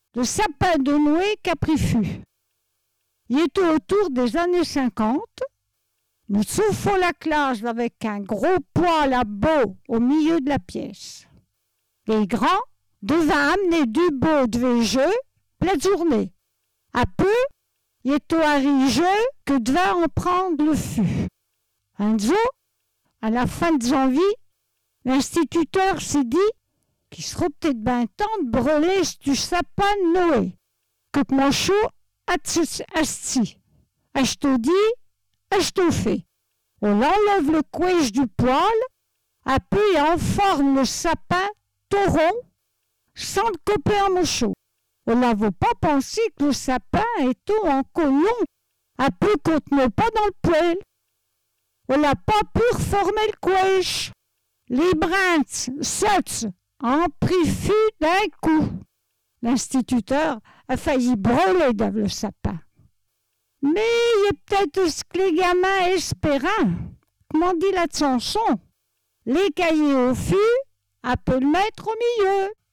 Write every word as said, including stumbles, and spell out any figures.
le sapin de Noé qu'a pris fût. Il était autour des années cinquante. Nous chauffons la classe avec un gros poêle à beau au milieu de la pièce. Les grands devaient amener du beau de jeu la journée. À peu, il est arrivé que devait en prendre le fût. Un jour, à la fin de janvier, l'instituteur s'est dit qu'il serait peut-être bien temps de brûler du sapin de Noé. Que mon chaud asti. A je te dis, a je te fais. On enlève le couèche du poêle, à peu et on forme le sapin tout rond, sans le couper en morceaux. On n'avait pas pensé que le sapin est tout en colon, à peu qu'on ne met pas dans le poêle. On n'a pas pu reformer le couèche. Les brins sautent en pris fût d'un coup. L'instituteur a failli brûler dans le sapin. Mais il y a peut-être ce que les gamins espérant. Comment dit la chanson? Les cahiers au fût, à peut le mettre au milieu.